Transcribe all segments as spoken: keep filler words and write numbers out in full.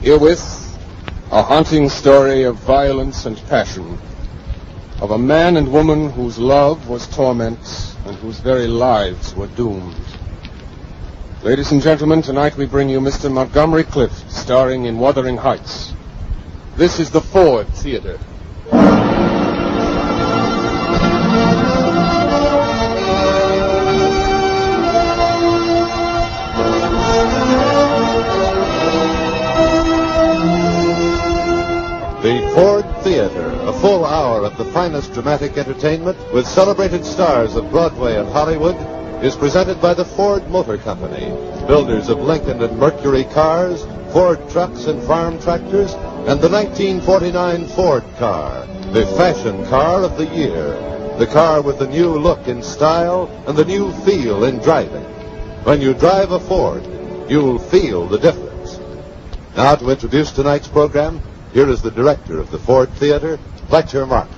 Herewith, a haunting story of violence and passion, of a man and woman whose love was torment and whose very lives were doomed. Ladies and gentlemen, tonight we bring you Mister Montgomery Clift, starring in Wuthering Heights. This is the Ford Theater. The Ford Theater, a full hour of the finest dramatic entertainment with celebrated stars of Broadway and Hollywood, is presented by the Ford Motor Company, builders of Lincoln and Mercury cars, Ford trucks and farm tractors, and the nineteen forty-nine Ford car, the fashion car of the year, the car with the new look in style and the new feel in driving. When you drive a Ford, you'll feel the difference. Now to introduce tonight's program, here is the director of the Ford Theater, Fletcher Markle.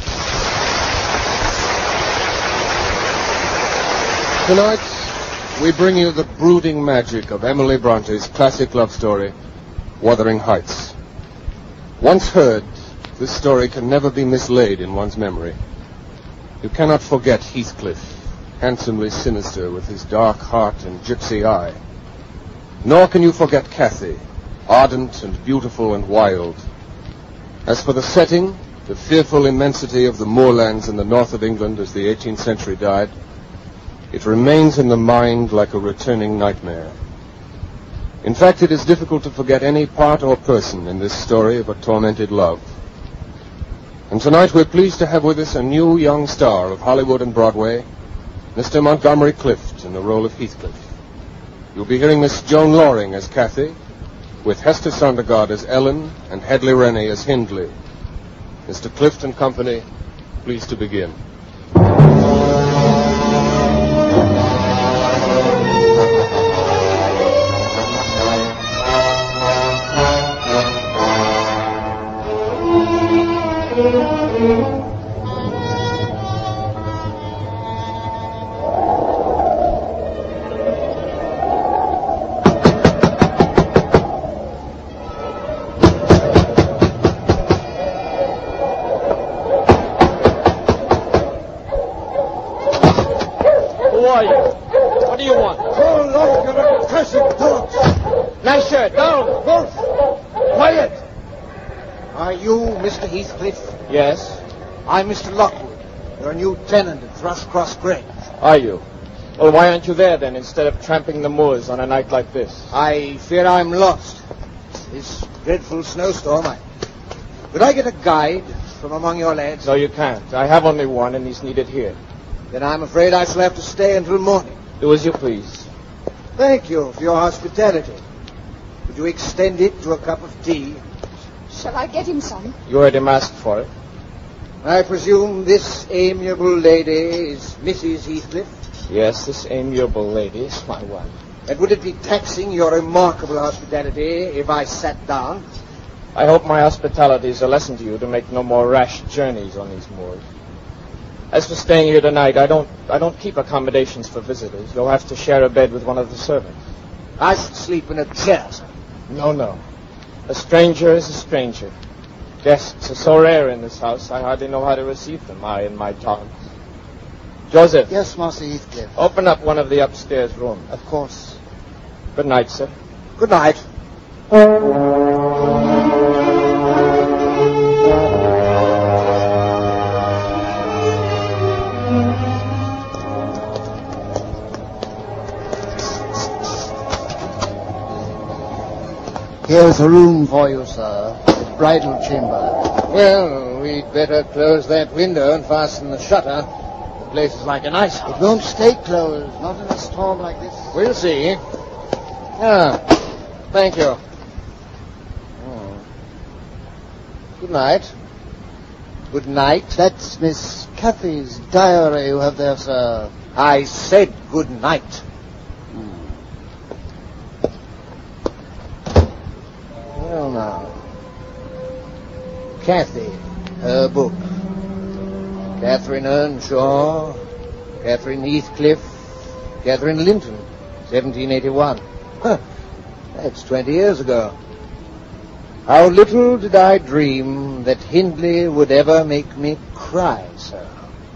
Tonight, we bring you the brooding magic of Emily Bronte's classic love story, Wuthering Heights. Once heard, this story can never be mislaid in one's memory. You cannot forget Heathcliff, handsomely sinister with his dark heart and gypsy eye. Nor can you forget Cathy, ardent and beautiful and wild. As for the setting, the fearful immensity of the moorlands in the north of England as the eighteenth century died, it remains in the mind like a returning nightmare. In fact, it is difficult to forget any part or person in this story of a tormented love. And tonight we're pleased to have with us a new young star of Hollywood and Broadway, Mister Montgomery Clift, in the role of Heathcliff. You'll be hearing Miss Joan Loring as Cathy, with Hester Sondergaard as Ellen and Hedley Rennie as Hindley. Mister Clift and Company, pleased to begin. Mister Heathcliff? Yes? I'm Mister Lockwood, your new tenant at Thrushcross Grange. Are you? Well, why aren't you there, then, instead of tramping the moors on a night like this? I fear I'm lost. This dreadful snowstorm, I... Could I get a guide from among your lads? No, you can't. I have only one, and he's needed here. Then I'm afraid I shall have to stay until morning. Do as you please. Thank you for your hospitality. Would you extend it to a cup of tea? Shall I get him some? You heard him ask for it. I presume this amiable lady is Missus Heathcliff? Yes, this amiable lady is my wife. And would it be taxing your remarkable hospitality if I sat down? I hope my hospitality is a lesson to you to make no more rash journeys on these moors. As for staying here tonight, I don't I don't keep accommodations for visitors. You'll have to share a bed with one of the servants. I should sleep in a chair, sir. No, no. A stranger is a stranger. Guests are so rare in this house, I hardly know how to receive them, I and my tongs. Joseph. Yes, Master Heathcliff. Open up one of the upstairs rooms. Of course. Good night, sir. Good night. Here's a room for you, sir. Bridal chamber. Well, we'd better close that window and fasten the shutter. The place is like an ice house. It won't stay closed, not in a storm like this. We'll see. Ah, thank you. Oh. Good night. Good night. That's Miss Cathy's diary you have there, sir. I said good night. Well, now. Cathy, her book. Catherine Earnshaw, Catherine Heathcliff, Catherine Linton, seventeen eighty-one. Huh, that's twenty years ago. How little did I dream that Hindley would ever make me cry, sir.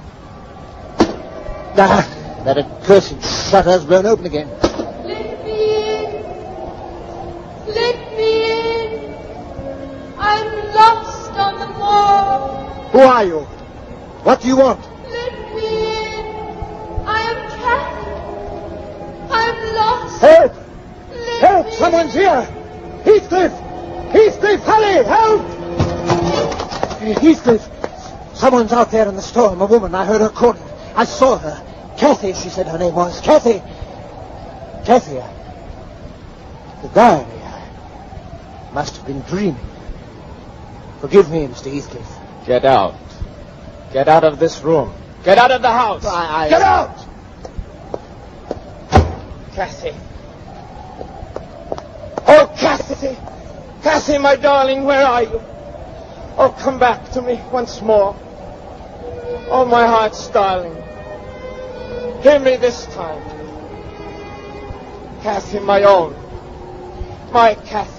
Ah, that accursed shutter's blown open again. Let me in. Let me in. I'm lost on the moor. Who are you? What do you want? Let me in. I am Cathy. I'm lost. Help! Let Help! me Someone's here! Heathcliff! Heathcliff, hurry! Help! Heathcliff! Someone's out there in the storm. A woman. I heard her calling. I saw her. Cathy, she said her name was. Cathy. Cathy. I... The diary. I must have been dreaming. Forgive me, Mister Heathcliff. Get out. Get out of this room. Get out of the house. I... I... Get out! Cathy. Oh, Cathy. Cathy, my darling, where are you? Oh, come back to me once more. Oh, my heart's darling. Hear me this time. Cathy, my own. My Cathy.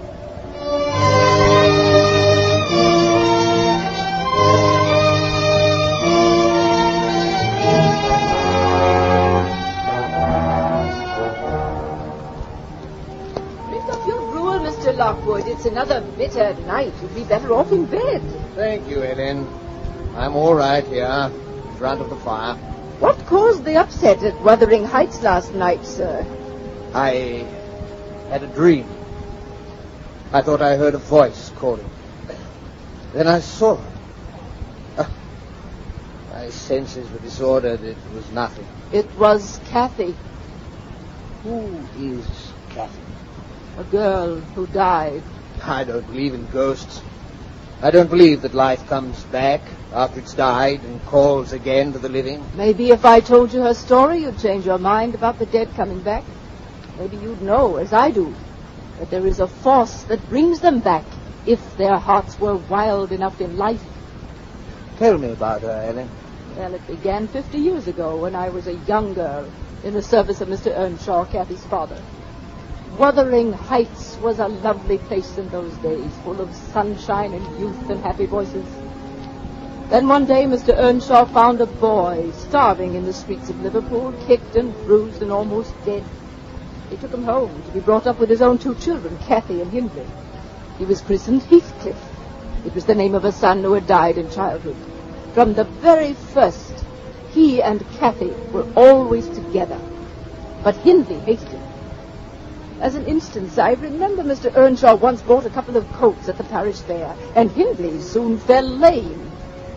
Lockwood, it's another bitter night. You'd be better off in bed. Thank you, Ellen. I'm all right here, in front of the fire. What caused the upset at Wuthering Heights last night, sir? I had a dream. I thought I heard a voice calling. Then I saw her. Ah, my senses were disordered. It was nothing. It was Cathy. Who is Cathy? A girl who died. I don't believe in ghosts. I don't believe that life comes back after it's died and calls again to the living. Maybe if I told you her story, you'd change your mind about the dead coming back. Maybe you'd know, as I do, that there is a force that brings them back if their hearts were wild enough in life. Tell me about her, Ellen. Well, it began fifty years ago when I was a young girl in the service of Mister Earnshaw, Cathy's father. Wuthering Heights was a lovely place in those days, full of sunshine and youth and happy voices. Then one day Mister Earnshaw found a boy starving in the streets of Liverpool, kicked and bruised and almost dead. He took him home to be brought up with his own two children, Cathy and Hindley. He was christened Heathcliff. It was the name of a son who had died in childhood. From the very first, he and Cathy were always together. But Hindley hated him. As an instance, I remember Mister Earnshaw once bought a couple of coats at the parish fair, and Hindley soon fell lame.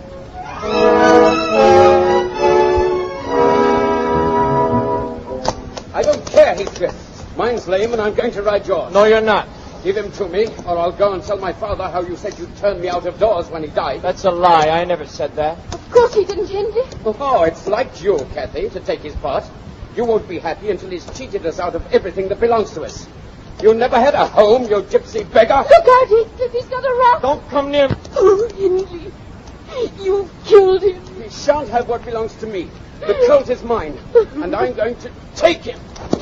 I don't care, Heathcliff. Mine's lame, and I'm going to ride yours. No, you're not. Give him to me, or I'll go and tell my father how you said you turned me out of doors when he died. That's a lie. I never said that. Of course he didn't, Hindley. Oh, it's like you, Cathy, to take his part. You won't be happy until he's cheated us out of everything that belongs to us. You never had a home, you gypsy beggar. Look out, Heathcliff, he's got a rap. Don't come near me. Oh, Hindley, you've killed him. He shan't have what belongs to me. The colt is mine, and I'm going to take him.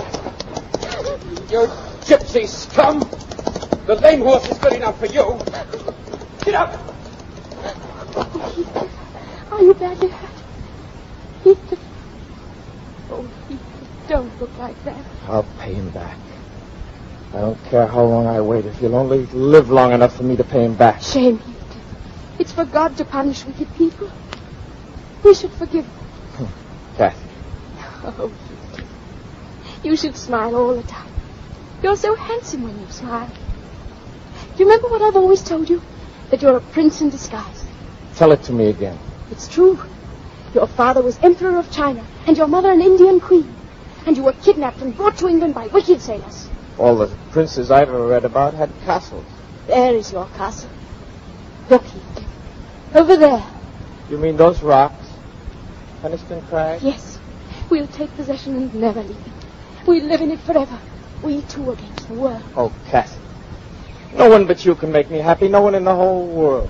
You gypsy scum. The lame horse is good enough for you. Get up. Oh, Heathcliff, are you badly hurt? Heathcliff. Oh, Heathcliff, don't look like that. I'll pay him back. I don't care how long I wait, if you'll only live long enough for me to pay him back. Shame, Heathcliff. It's for God to punish wicked people. We should forgive them. Cathy. Oh, Heathcliff. You should smile all the time. You're so handsome when you smile. Do you remember what I've always told you? That you're a prince in disguise. Tell it to me again. It's true. Your father was Emperor of China, and your mother an Indian queen. And you were kidnapped and brought to England by wicked sailors. All the princes I've ever read about had castles. There is your castle. Look, Heathcliff. Over there. You mean those rocks? Penistone Crag? Yes. We'll take possession and never leave it. We'll live in it forever. We two against the world. Oh, Cathy. No one but you can make me happy. No one in the whole world.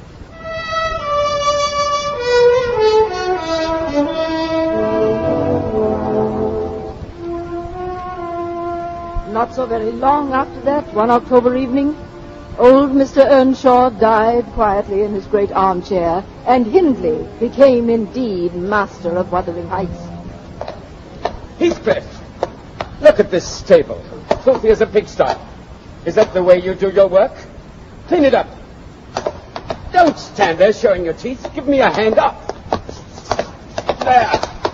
Not so very long after that, one October evening, Old Mister Earnshaw died quietly in his great armchair, and Hindley became indeed master of Wuthering Heights. Heathcliff, look at this stable. Filthy as a pigsty. Is that the way you do your work? Clean it up. Don't stand there showing your teeth. Give me a hand up. There.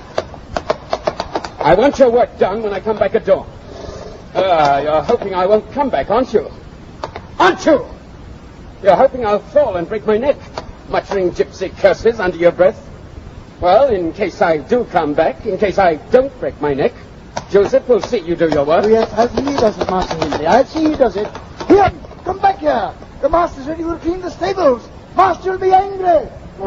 I want your work done when I come back at dawn. Ah, you're hoping I won't come back, aren't you? Aren't you? You're hoping I'll fall and break my neck, muttering gypsy curses under your breath. Well, in case I do come back, in case I don't break my neck, Joseph will see you do your work. Oh, yes, I'll see he does it, Master Hindley. I'll see he does it. Here, come back here. The master's ready to clean the stables. Master will be angry.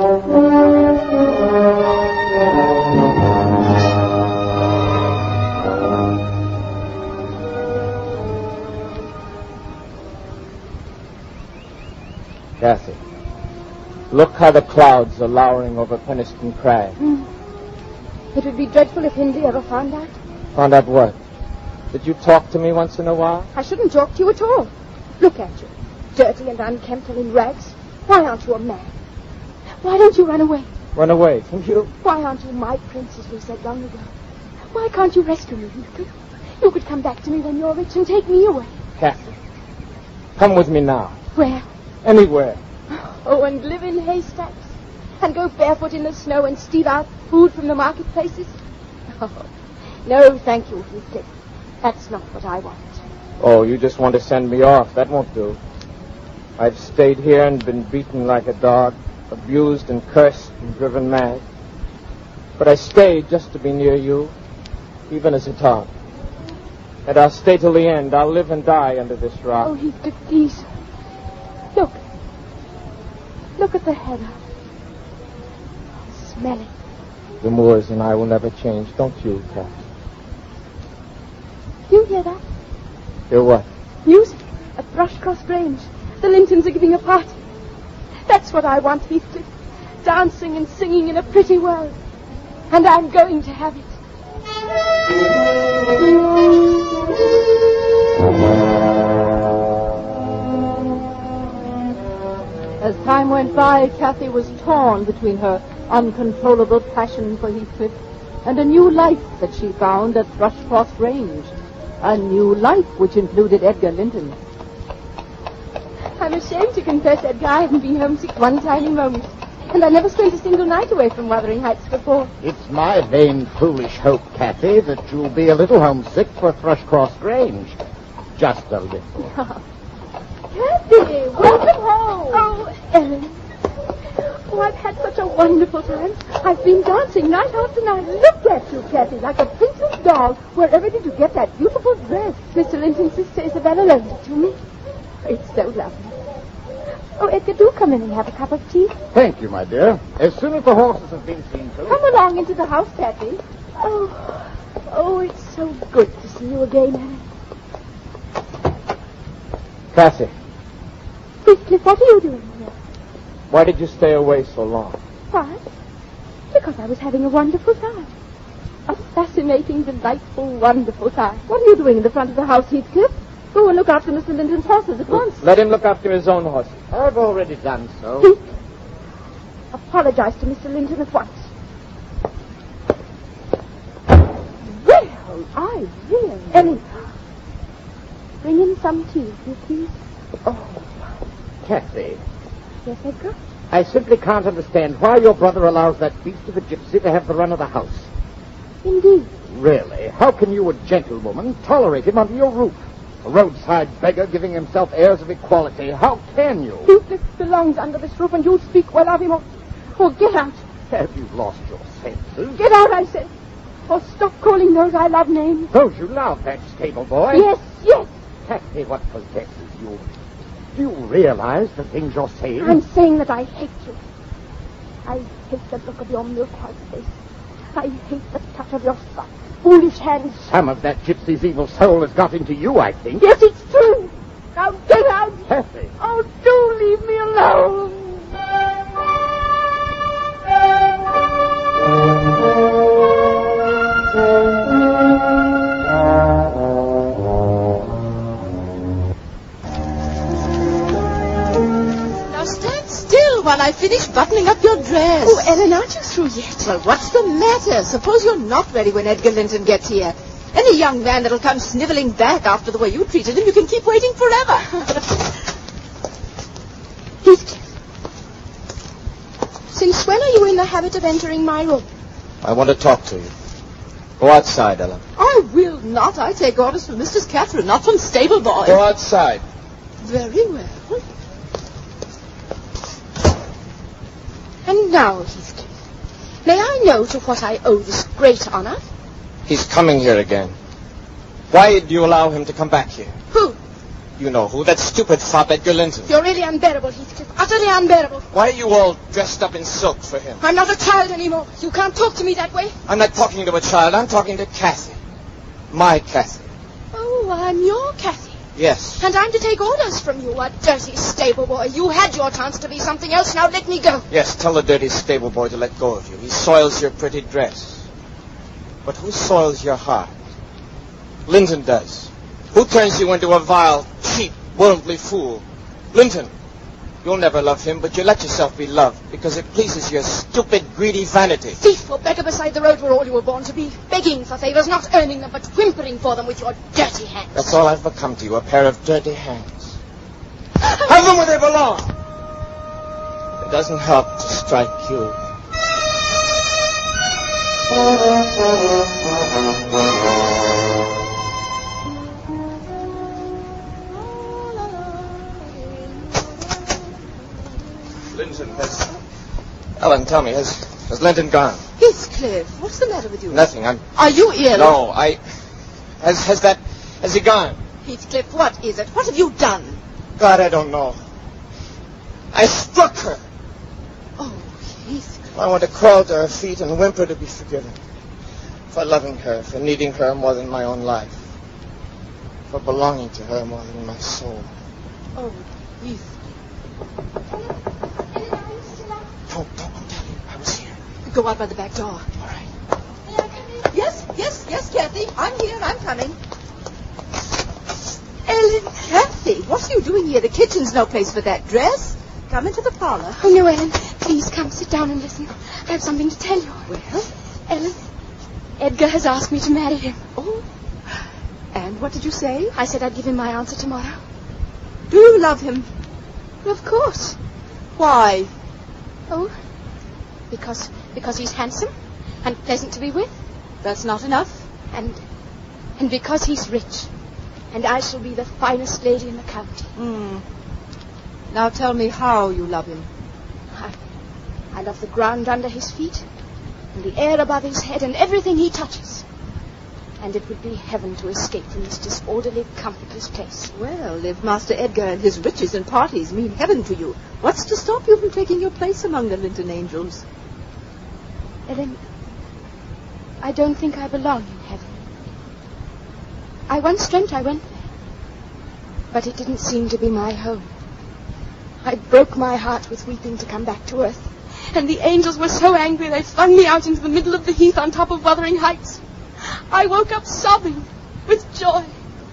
Kathy, look how the clouds are lowering over Penistone Crag. Mm. It would be dreadful if Hindley ever found out. Found out what? Did you talk to me once in a while? I shouldn't talk to you at all. Look at you, dirty and unkempt and in rags. Why aren't you a man? Why don't you run away? Run away from you? Why aren't you my prince, as we said long ago? Why can't you rescue me, Heathcliff? You could come back to me when you're rich and take me away. Kathy, come with me now. Where? Anywhere. Oh, and live in haystacks? And go barefoot in the snow and steal out food from the marketplaces? Oh, no, thank you, Heathcliff. That's not what I want. Oh, you just want to send me off. That won't do. I've stayed here and been beaten like a dog, abused and cursed and driven mad. But I stayed just to be near you, even as a dog. And I'll stay till the end. I'll live and die under this rock. Oh, Heathcliff, please. Look. Look at the heather. Smell it. The moors and I will never change, don't you, Kathy? Do you hear that? Hear what? Music at Thrushcross Grange. The Lintons are giving a party. That's what I want, Heathcliff. Dancing and singing in a pretty world. And I'm going to have it. As time went by, Kathy was torn between her uncontrollable passion for Heathcliff and a new life that she found at Thrushcross Grange. A new life which included Edgar Linton. I'm ashamed to confess, Edgar, I haven't been homesick one tiny moment. And I never spent a single night away from Wuthering Heights before. It's my vain, foolish hope, Kathy, that you'll be a little homesick for Thrushcross Grange. Just a little. Kathy, welcome home. Oh, Ellen. Oh, I've had such a wonderful time. I've been dancing night after night. Look at you, Kathy, like a princess doll. Wherever did you get that beautiful dress? Mister Linton's sister Isabella loaned it to me. It's so lovely. Oh, Edgar, do come in and have a cup of tea. Thank you, my dear. As soon as the horses have been seen to. Come along into the house, Kathy. Oh, oh, it's so good to see you again, Ellen. Kathy. Heathcliff, what are you doing here? Why did you stay away so long? Why? Because I was having a wonderful time. A fascinating, delightful, wonderful time. What are you doing in the front of the house, Heathcliff? Go and look after Mister Linton's horses at once. Let him look after his own horses. I've already done so. Heathcliff, apologize to Mister Linton at once. Well, I really... Ellen, bring in some tea, if you please. Oh, Kathy. Yes, Edgar? I simply can't understand why your brother allows that beast of a gypsy to have the run of the house. Indeed. Really? How can you, a gentlewoman, tolerate him under your roof? A roadside beggar giving himself airs of equality. How can you? Heathcliff belongs under this roof, and you speak well of him. Or, or get out. Have you lost your senses? Get out, I said. Or stop calling those I love names. Those you love, that stable boy? Yes, yes. Kathy, what possesses you? Do you realize the things you're saying? I'm saying that I hate you. I hate the look of your milk-white face. I hate the touch of your soft, foolish hands. Some of that gypsy's evil soul has got into you, I think. Yes, it's true. Now get out. Kathy. Oh, do leave me alone. Just stand still while I finish buttoning up your dress. Oh, Ellen, aren't you through yet? Well, what's the matter? Suppose you're not ready when Edgar Linton gets here. Any young man that'll come sniveling back after the way you treated him, you can keep waiting forever. Heathcliff, since when are you in the habit of entering my room? I want to talk to you. Go outside, Ellen. I will not. I take orders from Mistress Catherine, not from stable boy. Go outside. Very well. And now, Heathcliff, may I know to what I owe this great honor? He's coming here again. Why do you allow him to come back here? Who? You know who. That stupid fop Edgar Linton. You're really unbearable, Heathcliff. Utterly unbearable. Why are you all dressed up in silk for him? I'm not a child anymore. You can't talk to me that way. I'm not talking to a child. I'm talking to Kathy. My Kathy. Oh, I'm your Kathy. Yes. And I'm to take orders from you, a dirty stable boy. You had your chance to be something else. Now let me go. Yes, tell the dirty stable boy to let go of you. He soils your pretty dress. But who soils your heart? Linton does. Who turns you into a vile, cheap, worldly fool? Linton. You'll never love him, but you let yourself be loved because it pleases your stupid, greedy vanity. Thief or beggar beside the road were all you were born to be. Begging for favors, not earning them, but whimpering for them with your dirty hands. That's all I've become to you, a pair of dirty hands. Have them where they belong. It doesn't help to strike you. Linton has... Ellen, tell me, has, has Linton gone? Heathcliff, what's the matter with you? Nothing, I'm... Are you ill? No, I... Has, has that... Has he gone? Heathcliff, what is it? What have you done? God, I don't know. I struck her. Oh, Heathcliff. I want to crawl to her feet and whimper to be forgiven. For loving her, for needing her more than my own life. For belonging to her more than my soul. Oh, Heathcliff. Don't, don't, don't tell him I was here. Go out by the back door. All right. May I come in? Yes, yes, yes, Kathy. I'm here. I'm coming. Ellen, Kathy, what are you doing here? The kitchen's no place for that dress. Come into the parlor. Oh, no, Ellen. Please come sit down and listen. I have something to tell you. Well? Ellen, Edgar has asked me to marry him. Oh. And what did you say? I said I'd give him my answer tomorrow. Do you love him? Of course. Why? Oh, because because he's handsome and pleasant to be with. That's not enough. And and because he's rich. And I shall be the finest lady in the county. Hmm. Now tell me how you love him. I, I love the ground under his feet, and the air above his head, and everything he touches. And it would be heaven to escape from this disorderly, comfortless place. Well, if Master Edgar and his riches and parties mean heaven to you, what's to stop you from taking your place among the Linton angels? Ellen, I don't think I belong in heaven. I once dreamt I went there, but it didn't seem to be my home. I broke my heart with weeping to come back to earth, and the angels were so angry they flung me out into the middle of the heath on top of Wuthering Heights. I woke up sobbing with joy.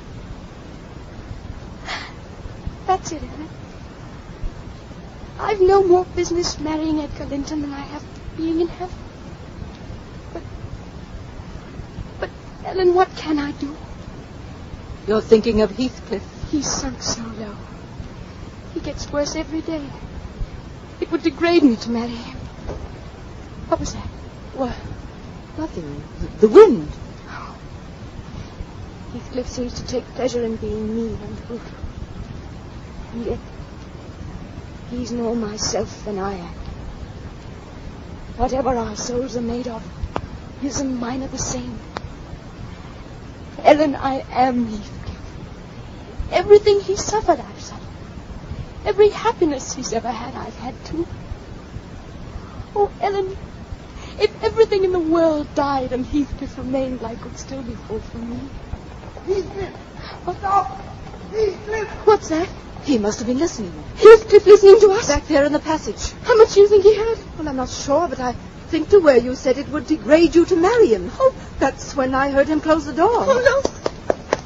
That's it, Ellen. I've no more business marrying Edgar Linton than I have being in heaven. But, but, Ellen, what can I do? You're thinking of Heathcliff. He's sunk so low. He gets worse every day. It would degrade me to marry him. What was that? What? Nothing. The, the wind. Oh. Heathcliff seems to take pleasure in being mean and brutal. And yet, he's more myself than I am. Whatever our souls are made of, his and mine are the same. Ellen, I am Heathcliff. Everything he suffered, I've suffered. Every happiness he's ever had, I've had too. Oh, Ellen, if everything in the world died and Heathcliff remained, life would still be full for me. Heathcliff! Stop! Heathcliff! What's that? He must have been listening. Heathcliff listening to us? Back there in the passage. How much do you think he had? Well, I'm not sure, but I think to where you said it would degrade you to marry him. Oh, that's when I heard him close the door. Oh, no.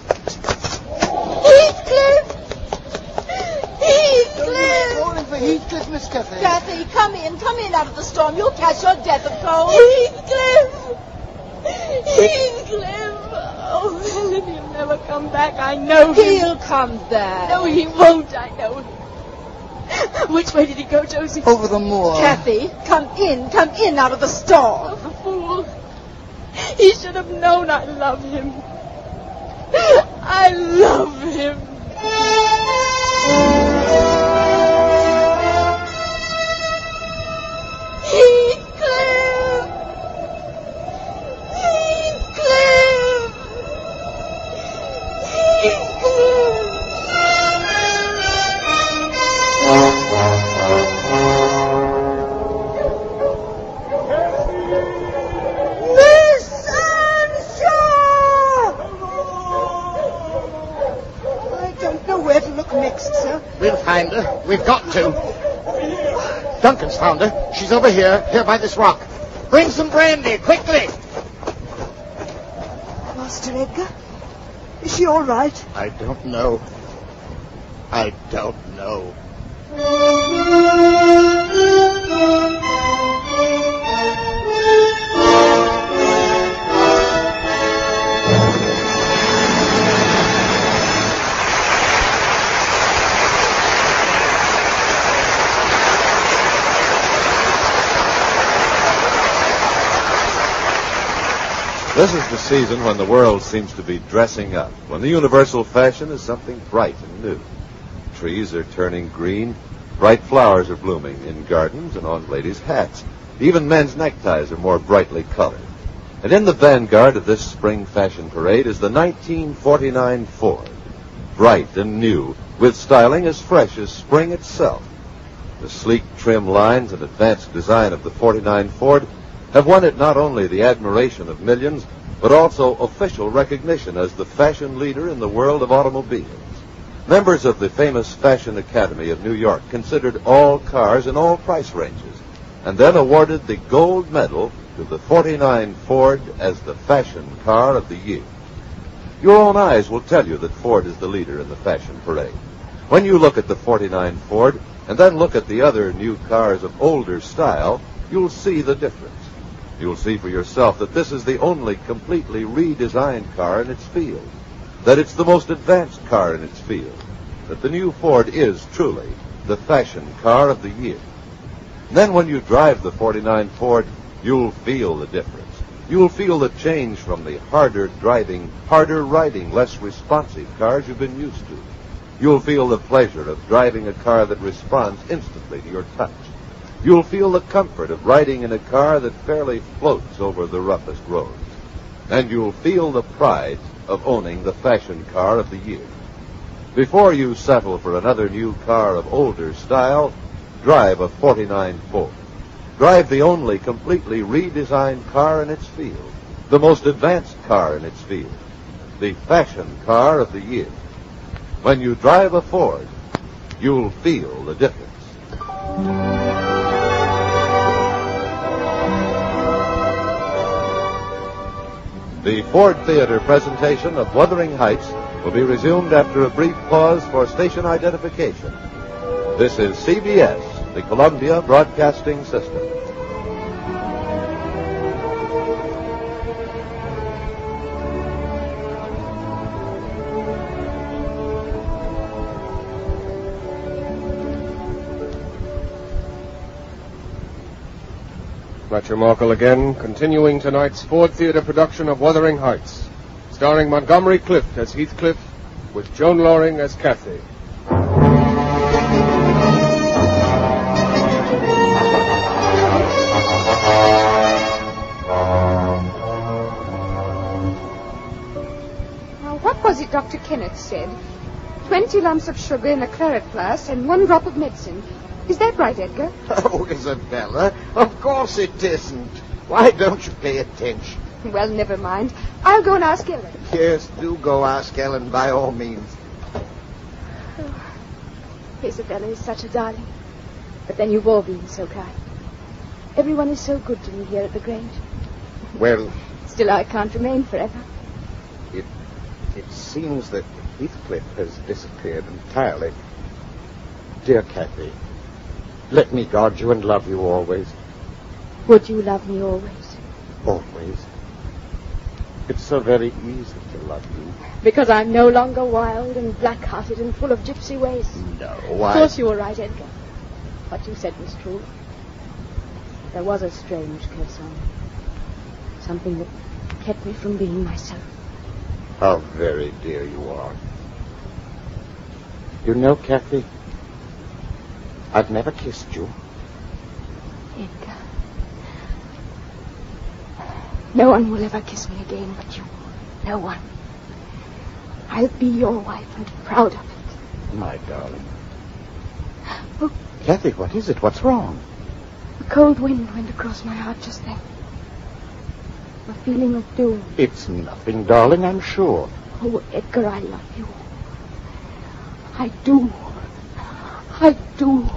Heathcliff! Heathcliff! Calling for Heathcliff! Heathcliff, Miss Cathy. Cathy, come in. Come in out of the storm. You'll catch your death of cold. Heathcliff! Heathcliff! Oh, Helen, he'll never come back. I know him. He'll come back. No, he won't. I know him. Which way did he go, Josie? Over the moor. Cathy, come in. Come in out of the storm. Oh, the fool. He should have known I love him. I love him. Heathcliff! Heathcliff! Heathcliff! Miss Earnshaw! I don't know where to look next, sir. We'll find her. We've got to. Duncan's found her. She's over here, here by this rock. Bring some brandy, quickly. Master Edgar? Is she all right? I don't know. I don't know. This is the season when the world seems to be dressing up, when the universal fashion is something bright and new. Trees are turning green, bright flowers are blooming in gardens and on ladies' hats. Even men's neckties are more brightly colored. And in the vanguard of this spring fashion parade is the nineteen forty-nine Ford, bright and new, with styling as fresh as spring itself. The sleek, trim lines and advanced design of the forty-nine Ford have won it not only the admiration of millions, but also official recognition as the fashion leader in the world of automobiles. Members of the famous Fashion Academy of New York considered all cars in all price ranges, and then awarded the gold medal to the forty-nine Ford as the fashion car of the year. Your own eyes will tell you that Ford is the leader in the fashion parade. When you look at the forty-nine Ford, and then look at the other new cars of older style, you'll see the difference. You'll see for yourself that this is the only completely redesigned car in its field, that it's the most advanced car in its field, that the new Ford is truly the fashion car of the year. And then when you drive the forty-nine Ford, you'll feel the difference. You'll feel the change from the harder driving, harder riding, less responsive cars you've been used to. You'll feel the pleasure of driving a car that responds instantly to your touch. You'll feel the comfort of riding in a car that fairly floats over the roughest roads. And you'll feel the pride of owning the fashion car of the year. Before you settle for another new car of older style, drive a forty-nine Ford. Drive the only completely redesigned car in its field, the most advanced car in its field, the fashion car of the year. When you drive a Ford, you'll feel the difference. The Ford Theater presentation of Wuthering Heights will be resumed after a brief pause for station identification. This is C B S, the Columbia Broadcasting System. Fletcher Markle again, continuing tonight's Ford Theater production of Wuthering Heights, starring Montgomery Clift as Heathcliff, with Joan Loring as Cathy. Now, what was it Doctor Kenneth said? Twenty lumps of sugar in a claret glass and one drop of medicine. Is that right, Edgar? Oh, Isabella, of course it isn't. Why don't you pay attention? Well, never mind. I'll go and ask Ellen. Yes, do go ask Ellen by all means. Oh, Isabella is such a darling. But then you've all been so kind. Everyone is so good to me here at the Grange. Well... Still, I can't remain forever. It, it seems that Heathcliff has disappeared entirely. Dear Cathy, Let me guard you and love you always. Would you love me always? Always. It's so very easy to love you. Because I'm no longer wild and black-hearted and full of gypsy ways. No, Of why? course you were right, Edgar. What you said was true. There was a strange curse on me. Something that kept me from being myself. How very dear you are. You know, Kathy, I've never kissed you. Edgar. No one will ever kiss me again but you. No one. I'll be your wife and proud of it. My darling. Oh. Kathy, what is it? What's wrong? A cold wind went across my heart just then. A feeling of doom. It's nothing, darling, I'm sure. Oh, Edgar, I love you. I do. I do.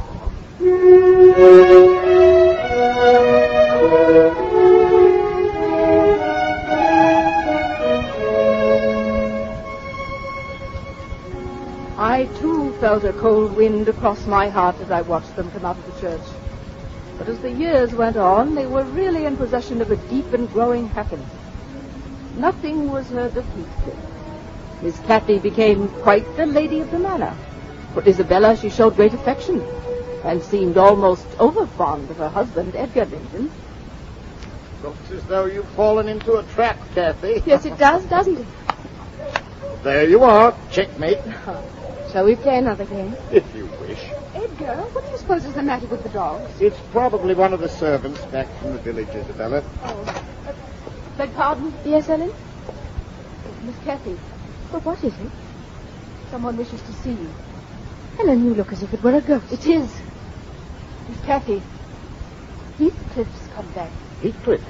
I, too, felt a cold wind across my heart as I watched them come out of the church. But as the years went on, they were really in possession of a deep and growing happiness. Nothing was heard of Heathcliff. Miss Cathy became quite the lady of the manor. For Isabella she showed great affection, and seemed almost over-fond of her husband, Edgar Linton. Looks as though you've fallen into a trap, Kathy. Yes, it does, doesn't it? There you are. Checkmate. Shall we play another game? If you wish. Edgar, what do you suppose is the matter with the dogs? It's probably one of the servants back from the village, Isabella. Oh. Uh, beg pardon? Yes, Ellen? Miss Cathy, But what is it? someone wishes to see you. Ellen, you look as if it were a ghost. It is. Miss Cathy, Heathcliff's come back. Heathcliff?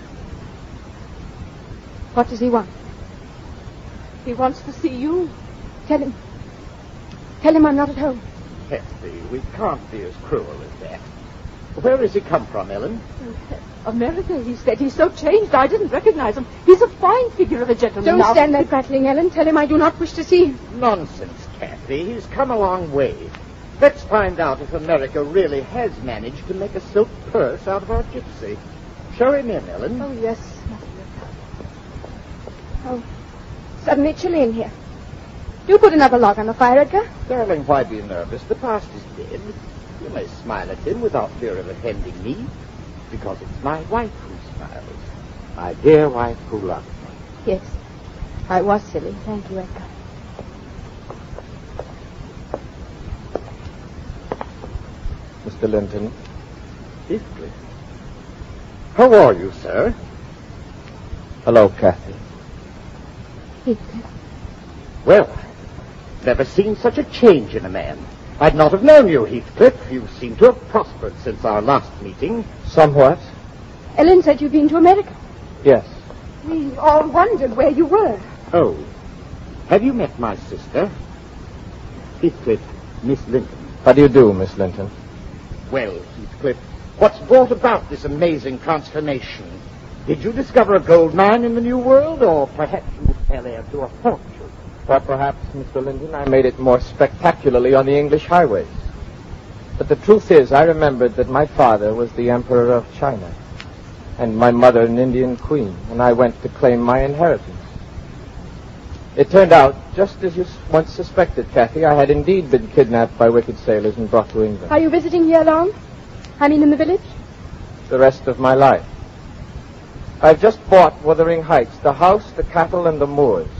What does he want? He wants to see you. Tell him. Tell him I'm not at home. Kathy, we can't be as cruel as that. Where has he come from, Ellen? America, he said. He's so changed I didn't recognize him. He's a fine figure of a gentleman Don't now. stand there prattling, Ellen. Tell him I do not wish to see him. Nonsense, Kathy. He's come a long way. Let's find out if America really has managed to make a silk purse out of our gypsy. Show him in, Ellen. Oh, yes. Oh, suddenly chilly in here. Do put another log on the fire, Edgar. Darling, why be nervous? The past is dead. You may smile at him without fear of offending me, because it's my wife who smiles. My dear wife who loves me. Yes. I was silly. Thank you, Edgar. Mister Linton. Heathcliff. How are you, sir? Hello, Kathy. Heathcliff. Well, never seen such a change in a man. I'd not have known you, Heathcliff. You seem to have prospered since our last meeting. Somewhat. Ellen said you'd been to America. Yes. We all wondered where you were. Oh. Have you met my sister? Heathcliff, Miss Linton. How do you do, Miss Linton? Well, Heathcliff, what's brought about this amazing transformation? Did you discover a gold mine in the New World, or perhaps you fell heir to a fortune? Or perhaps, Mister Linton, I made it more spectacularly on the English highways. But the truth is, I remembered that my father was the Emperor of China, and my mother an Indian queen, and I went to claim my inheritance. It turned out, just as you once suspected, Kathy, I had indeed been kidnapped by wicked sailors and brought to England. Are you visiting here long? I mean in the village? The rest of my life. I've just bought Wuthering Heights, the house, the cattle, and the moors.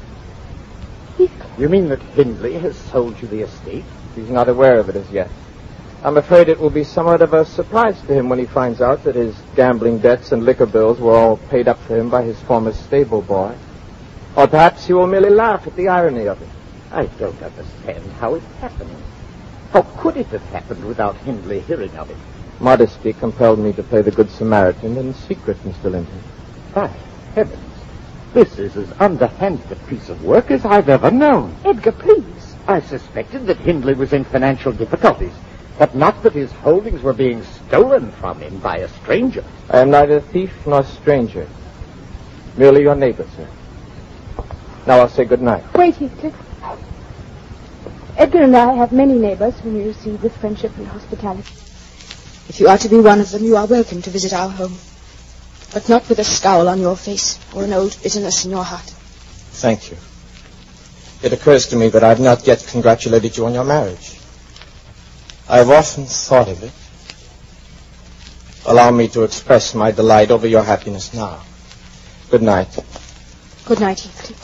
You mean that Hindley has sold you the estate? He's not aware of it as yet. I'm afraid it will be somewhat of a surprise to him when he finds out that his gambling debts and liquor bills were all paid up for him by his former stable boy. Or perhaps he will merely laugh at the irony of it. I don't understand how it happened. How could it have happened without Hindley hearing of it? Modesty compelled me to play the Good Samaritan in secret, Mister Linton. By heavens, this is as underhanded a piece of work as I've ever known. Edgar, please. I suspected that Hindley was in financial difficulties, but not that his holdings were being stolen from him by a stranger. I am neither thief nor stranger. Merely your neighbor, sir. Now I'll say good night. Wait, Heathcliff. Edgar and I have many neighbors whom we receive with friendship and hospitality. If you are to be one of them, you are welcome to visit our home. But not with a scowl on your face or an old bitterness in your heart. Thank you. It occurs to me that I've not yet congratulated you on your marriage. I've often thought of it. Allow me to express my delight over your happiness now. Good night. Good night, Heathcliff.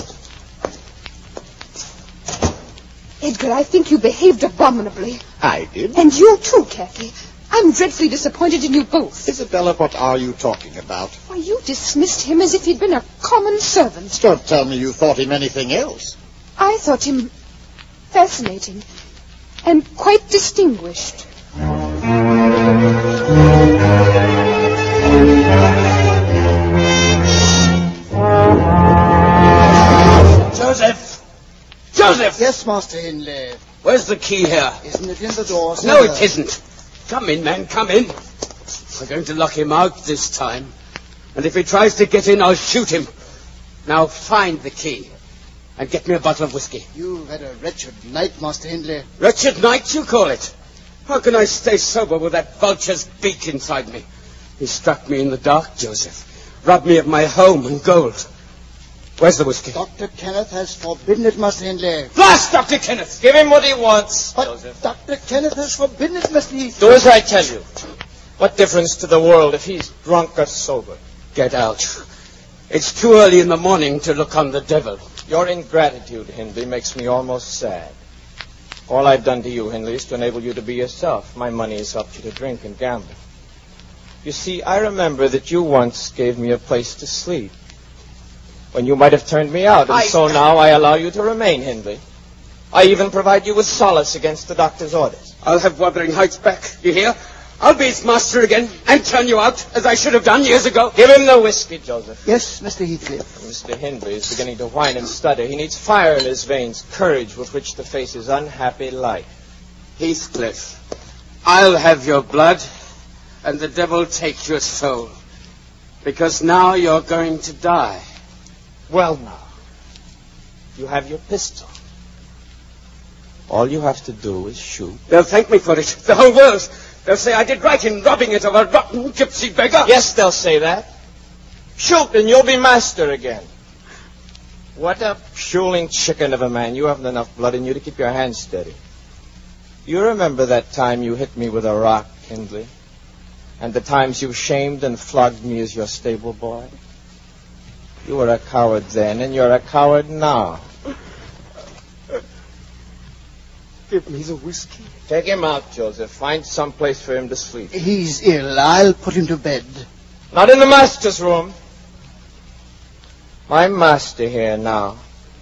Edgar, I think you behaved abominably. I did. And you too, Kathy. I'm dreadfully disappointed in you both. Isabella, what are you talking about? Why, you dismissed him as if he'd been a common servant. Don't tell me you thought him anything else. I thought him fascinating and quite distinguished. Joseph! Joseph! Yes, Master Hindley. Where's the key here? Isn't it in the door, sir? No, it isn't. Come in, man, come in. We're going to lock him out this time. And if he tries to get in, I'll shoot him. Now find the key. And get me a bottle of whiskey. You've had a wretched night, Master Hindley. Wretched night, you call it? How can I stay sober with that vulture's beak inside me? He struck me in the dark, Joseph. Robbed me of my home and gold. Where's the whiskey? Doctor Kenneth has forbidden it, Master Hindley. Blast Doctor Kenneth! Give him what he wants, But Joseph. Doctor Kenneth has forbidden it, Master Heathcliff. Do as I tell you. What difference to the world if he's drunk or sober? Get out. It's too early in the morning to look on the devil. Your ingratitude, Hindley, makes me almost sad. All I've done to you, Hindley, is to enable you to be yourself. My money has helped you to drink and gamble. You see, I remember that you once gave me a place to sleep, when you might have turned me out, and I... so now I allow you to remain, Hindley. I even provide you with solace against the doctor's orders. I'll have Wuthering Heights back, you hear? I'll be its master again and turn you out, as I should have done years ago. Give him the whiskey, Joseph. Yes, Mister Heathcliff. Mister Hindley is beginning to whine and stutter. He needs fire in his veins, courage with which to face his unhappy life. Heathcliff, I'll have your blood, and the devil take your soul. Because now you're going to die. Well, now, you have your pistol. All you have to do is shoot. They'll thank me for it. The whole world. They'll say I did right in robbing it of a rotten gypsy beggar. Yes, they'll say that. Shoot, and you'll be master again. What a puling chicken of a man. You haven't enough blood in you to keep your hands steady. You remember that time you hit me with a rock, Hindley? And the times you shamed and flogged me as your stable boy? You were a coward then, and you're a coward now. Give me the whiskey. Take him out, Joseph. Find some place for him to sleep. He's ill. I'll put him to bed. Not in the master's room. My master here now.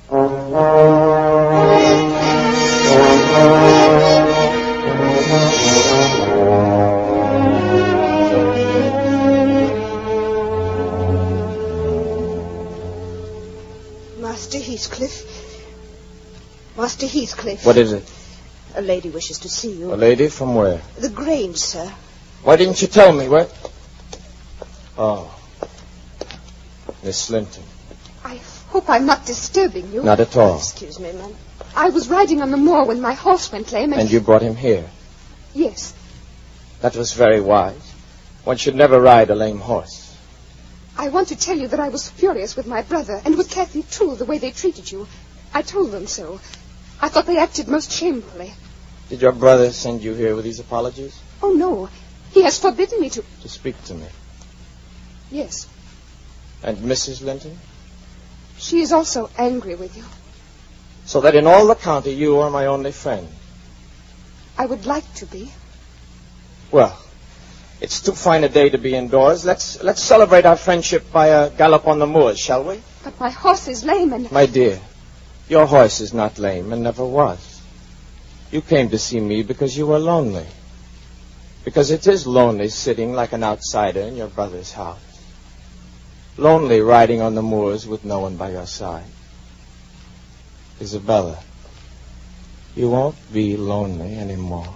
Master Heathcliff. Master Heathcliff. What is it? A lady wishes to see you. A lady from where? The Grange, sir. Why didn't you tell me? Where? Oh. Miss Linton. I hope I'm not disturbing you. Not at all. Excuse me, ma'am. I was riding on the moor when my horse went lame and... And you brought him here? Yes. That was very wise. One should never ride a lame horse. I want to tell you that I was furious with my brother and with Kathy, too, the way they treated you. I told them so. I thought they acted most shamefully. Did your brother send you here with these apologies? Oh, no. He has forbidden me to... To speak to me. Yes. And Missus Linton? She is also angry with you. So that in all the county you are my only friend. I would like to be. Well, it's too fine a day to be indoors. Let's let's celebrate our friendship by a gallop on the moors, shall we? But my horse is lame and... My dear, your horse is not lame and never was. You came to see me because you were lonely. Because it is lonely sitting like an outsider in your brother's house. Lonely riding on the moors with no one by your side. Isabella, you won't be lonely anymore.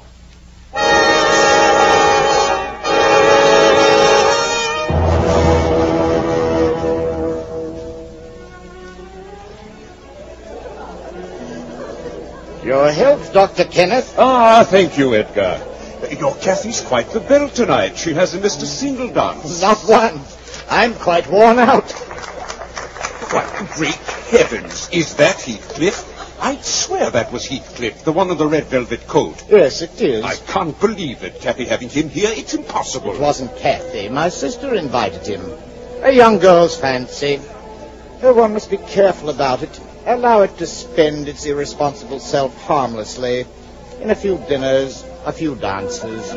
Your health, Doctor Kenneth. Ah, thank you, Edgar. Your Kathy's quite the belle tonight. She hasn't missed a single dance. Not one. I'm quite worn out. What great heavens! Is that Heathcliff? I'd swear that was Heathcliff, the one in the red velvet coat. Yes, it is. I can't believe it, Kathy having him here. It's impossible. It wasn't Kathy. My sister invited him. A young girl's fancy. Oh, one must be careful about it. Allow it to spend its irresponsible self harmlessly in a few dinners, a few dances.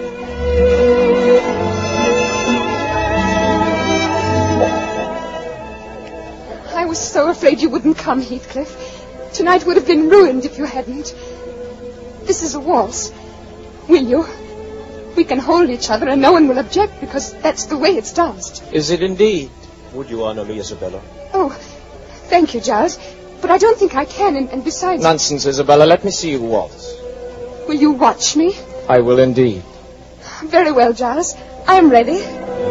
I was so afraid you wouldn't come, Heathcliff. Tonight would have been ruined if you hadn't. This is a waltz. Will you? We can hold each other and no one will object because that's the way it's danced. Is it indeed? Would you honor me, Isabella? Oh, thank you, Giles. But I don't think I can, and, and besides... Nonsense, Isabella. Let me see you waltz. Will you watch me? I will indeed. Very well, Giles. I am ready.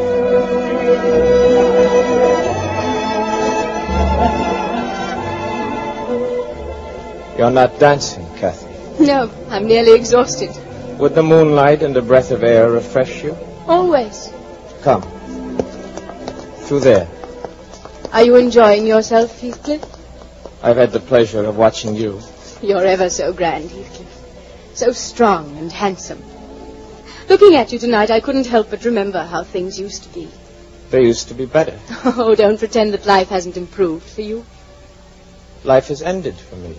You're not dancing, Kathy. No, I'm nearly exhausted. Would the moonlight and a breath of air refresh you? Always. Come. Through there. Are you enjoying yourself, Heathcliff? I've had the pleasure of watching you. You're ever so grand, Heathcliff. So strong and handsome. Looking at you tonight, I couldn't help but remember how things used to be. They used to be better. Oh, don't pretend that life hasn't improved for you. Life has ended for me.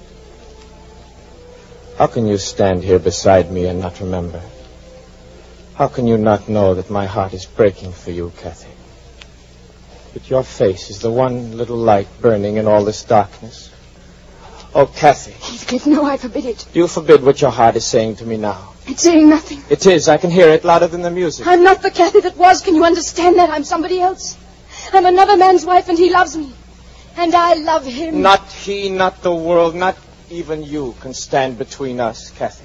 How can you stand here beside me and not remember? How can you not know that my heart is breaking for you, Kathy? But your face is the one little light burning in all this darkness. Oh, Kathy. Heathcliff, no, I forbid it. Do you forbid what your heart is saying to me now? It's saying nothing. It is. I can hear it louder than the music. I'm not the Kathy that was. Can you understand that? I'm somebody else. I'm another man's wife, and he loves me. And I love him. Not he, not the world, not even you can stand between us, Kathy.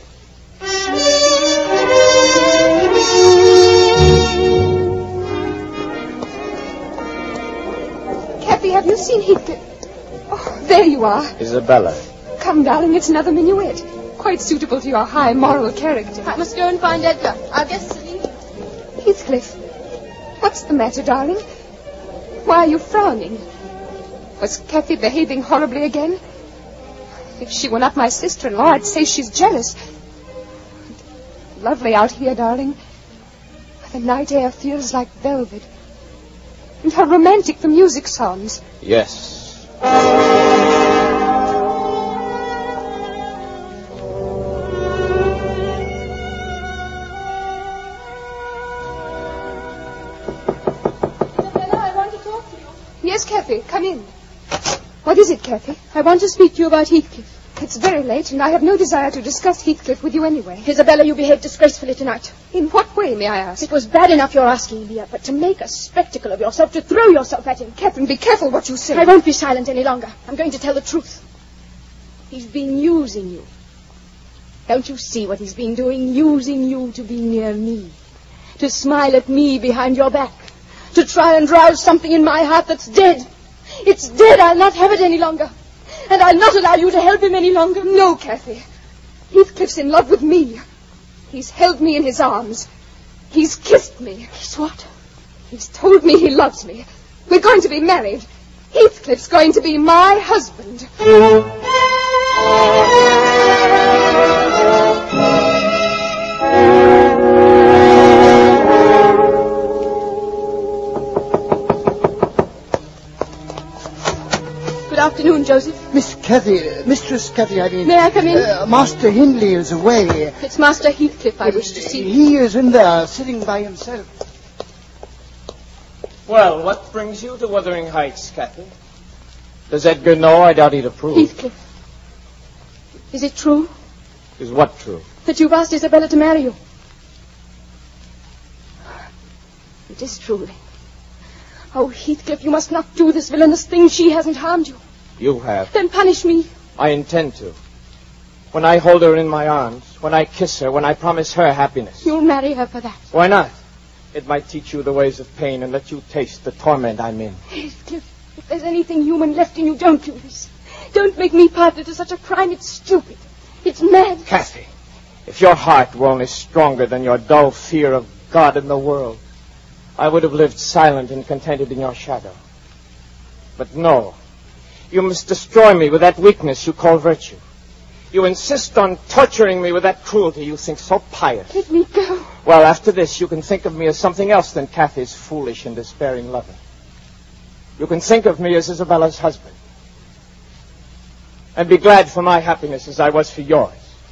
Kathy, have you seen Heathcliff? Oh, there you are. Isabella. Come, darling, it's another minuet. Quite suitable to your high moral character. I must go and find Edgar. Our guests are leaving. Heathcliff, what's the matter, darling? Why are you frowning? Was Kathy behaving horribly again? If she were not my sister-in-law, I'd say she's jealous. Lovely out here, darling. The night air feels like velvet. And how romantic the music sounds. Yes. Yes, Kathy, come in. What is it, Kathy? I want to speak to you about Heathcliff. It's very late, and I have no desire to discuss Heathcliff with you anyway. Isabella, you behaved disgracefully tonight. In what way, may I ask? It was bad enough you're asking me, but to make a spectacle of yourself, to throw yourself at him. Catherine, be careful what you say. I won't be silent any longer. I'm going to tell the truth. He's been using you. Don't you see what he's been doing? Using you to be near me. To smile at me behind your back. To try and rouse something in my heart that's dead. It's dead. I'll not have it any longer. And I'll not allow you to help him any longer. No, Kathy. Heathcliff's in love with me. He's held me in his arms. He's kissed me. He's what? He's told me he loves me. We're going to be married. Heathcliff's going to be my husband. Good afternoon, Joseph. Miss Kathy, uh, Mistress Kathy, I mean... May I come in? Uh, Master Hindley is away. It's Master Heathcliff I wish to see. He is in there, sitting by himself. Well, what brings you to Wuthering Heights, Kathy? Does Edgar know? I doubt he'd approve. Heathcliff, is it true? Is what true? That you've asked Isabella to marry you. It is true. Oh, Heathcliff, you must not do this villainous thing. She hasn't harmed you. You have. Then punish me. I intend to. When I hold her in my arms, when I kiss her, when I promise her happiness. You'll marry her for that. Why not? It might teach you the ways of pain and let you taste the torment I'm in. Heathcliff, if there's anything human left in you, don't do this. Don't make me partner to such a crime. It's stupid. It's mad. Kathy, If your heart were only stronger than your dull fear of God and the world, I would have lived silent and contented in your shadow. But no, you must destroy me with that weakness you call virtue. You insist on torturing me with that cruelty you think so pious. Let me go. Well, after this, you can think of me as something else than Kathy's foolish and despairing lover. You can think of me as Isabella's husband. And be glad for my happiness as I was for yours.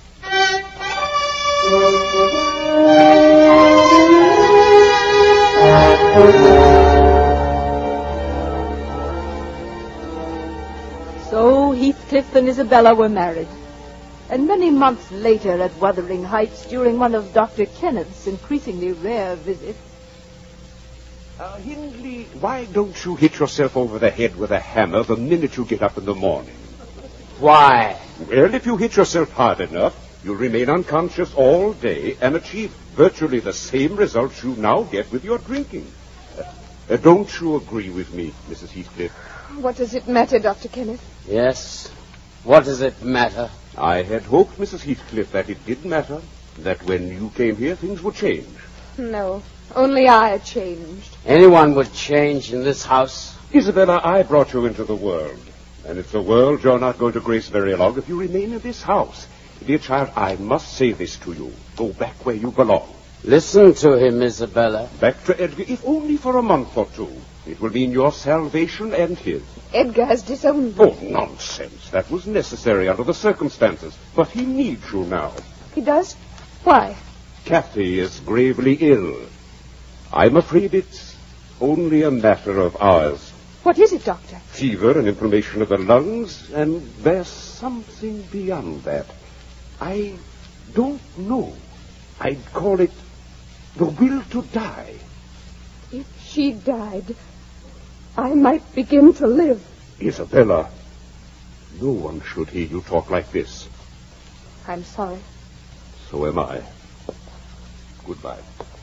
So Heathcliff and Isabella were married. And many months later at Wuthering Heights, during one of Doctor Kenneth's increasingly rare visits... Uh, Hindley, why don't you hit yourself over the head with a hammer the minute you get up in the morning? Why? Well, if you hit yourself hard enough, you'll remain unconscious all day and achieve virtually the same results you now get with your drinking. Uh, uh, don't you agree with me, Missus Heathcliff? What does it matter, Doctor Kenneth? Yes. What does it matter? I had hoped, Missus Heathcliff, that it did matter, that when you came here, things would change. No, only I changed. Anyone would change in this house. Isabella, I brought you into the world, and it's a world you're not going to grace very long if you remain in this house. Dear child, I must say this to you. Go back where you belong. Listen to him, Isabella. Back to Edgar, if only for a month or two. It will mean your salvation and his. Edgar has disowned me. Oh, nonsense. That was necessary under the circumstances. But he needs you now. He does? Why? Kathy is gravely ill. I'm afraid it's only a matter of hours. What is it, Doctor? Fever and inflammation of the lungs, and there's something beyond that. I don't know. I'd call it the will to die. If she died, I might begin to live. Isabella, no one should hear you talk like this. I'm sorry. So am I. Goodbye.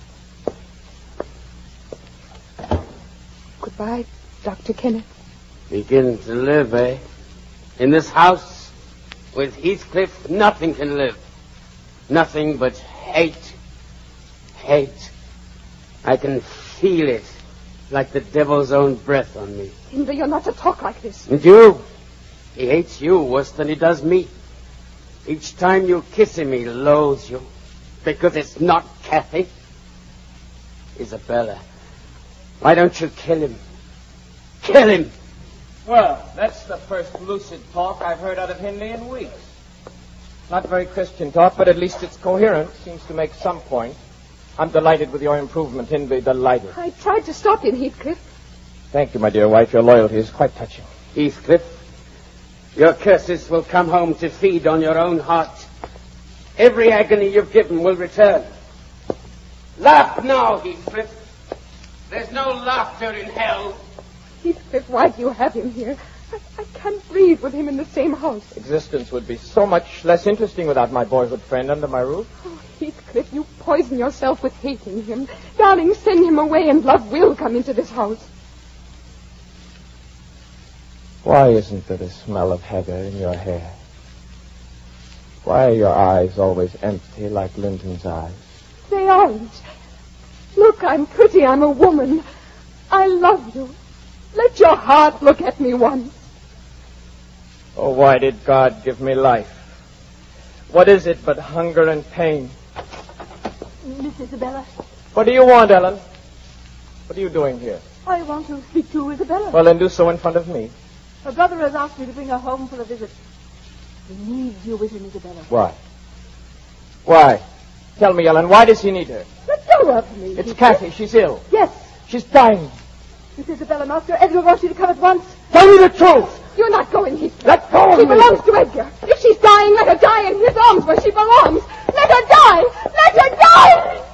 Goodbye, Doctor Kenneth. Begin to live, eh? In this house, with Heathcliff, nothing can live. Nothing but hate. Hate. I can feel it, like the devil's own breath on me. Hindley, you're not to talk like this. And you? He hates you worse than he does me. Each time you kiss him, he loathes you. Because it's not Kathy. Isabella, why don't you kill him? Kill him! Well, that's the first lucid talk I've heard out of Hindley in weeks. Not very Christian talk, but at least it's coherent. Seems to make some point. I'm delighted with your improvement, Hindley, delighted. I tried to stop him, Heathcliff. Thank you, my dear wife. Your loyalty is quite touching. Heathcliff, your curses will come home to feed on your own heart. Every agony you've given will return. Laugh now, Heathcliff. There's no laughter in hell. Heathcliff, why do you have him here? I, I can't breathe with him in the same house. Existence would be so much less interesting without my boyhood friend under my roof. Oh, Heathcliff, you poison yourself with hating him. Darling, send him away and love will come into this house. Why isn't there the smell of heather in your hair? Why are your eyes always empty like Linton's eyes? They aren't. Look, I'm pretty. I'm a woman. I love you. Let your heart look at me once. Oh, why did God give me life? What is it but hunger and pain? Miss Isabella? What do you want, Ellen? What are you doing here? I want to speak to Isabella. Well, then do so in front of me. Her brother has asked me to bring her home for a visit. He needs you with him, Isabella. Why? Why? Tell me, Ellen, why does he need her? Let go of me. It's Kathy. She's ill. Yes. She's dying. Miss Isabella, Master Edgar wants you to come at once. Tell me the truth. You're not going, Heathcliff. Let go of She me. belongs to Edgar. If she's dying, let her die in his arms where she belongs. Let her die. Let her die.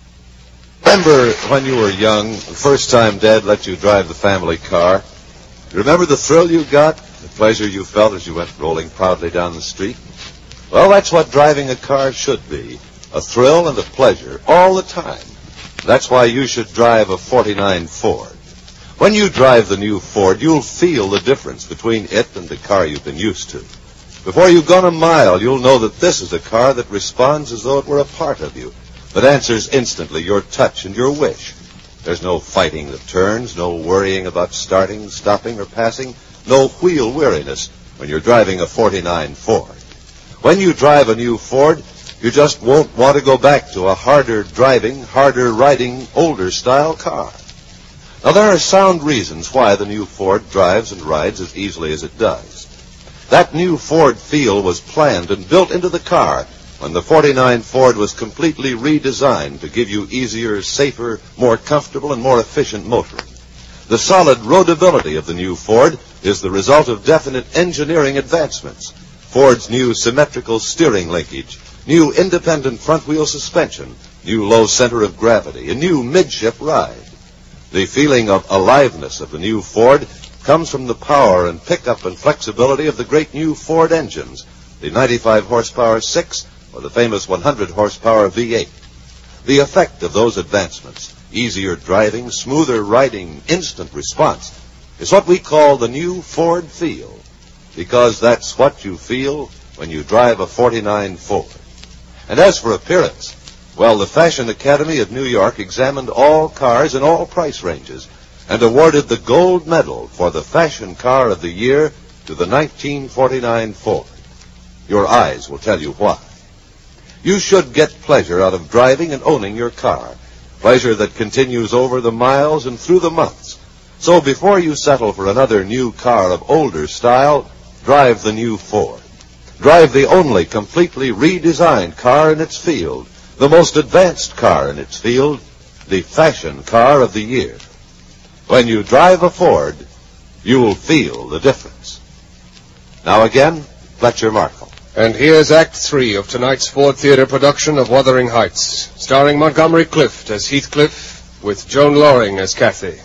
Remember when you were young, the first time Dad let you drive the family car? You remember the thrill you got, the pleasure you felt as you went rolling proudly down the street? Well, that's what driving a car should be. A thrill and a pleasure all the time. That's why you should drive a forty-nine Ford. When you drive the new Ford, you'll feel the difference between it and the car you've been used to. Before you've gone a mile, you'll know that this is a car that responds as though it were a part of you, that answers instantly your touch and your wish. There's no fighting the turns, no worrying about starting, stopping, or passing, no wheel weariness when you're driving a forty-nine Ford. When you drive a new Ford, you just won't want to go back to a harder driving, harder riding, older style car. Now, there are sound reasons why the new Ford drives and rides as easily as it does. That new Ford feel was planned and built into the car when the forty-nine Ford was completely redesigned to give you easier, safer, more comfortable, and more efficient motoring. The solid roadability of the new Ford is the result of definite engineering advancements. Ford's new symmetrical steering linkage, new independent front-wheel suspension, new low center of gravity, a new midship ride. The feeling of aliveness of the new Ford comes from the power and pickup and flexibility of the great new Ford engines, the ninety-five horsepower six or the famous one hundred horsepower V eight. The effect of those advancements, easier driving, smoother riding, instant response, is what we call the new Ford feel, because that's what you feel when you drive a forty-nine Ford. And as for appearance, well, the Fashion Academy of New York examined all cars in all price ranges and awarded the gold medal for the fashion car of the year to the nineteen forty-nine Ford. Your eyes will tell you why. You should get pleasure out of driving and owning your car, pleasure that continues over the miles and through the months. So before you settle for another new car of older style, drive the new Ford. Drive the only completely redesigned car in its field, the most advanced car in its field, the fashion car of the year. When you drive a Ford, you'll feel the difference. Now again, Fletcher Markle. And here's Act Three of tonight's Ford Theater production of Wuthering Heights, starring Montgomery Clift as Heathcliff, with Joan Loring as Kathy.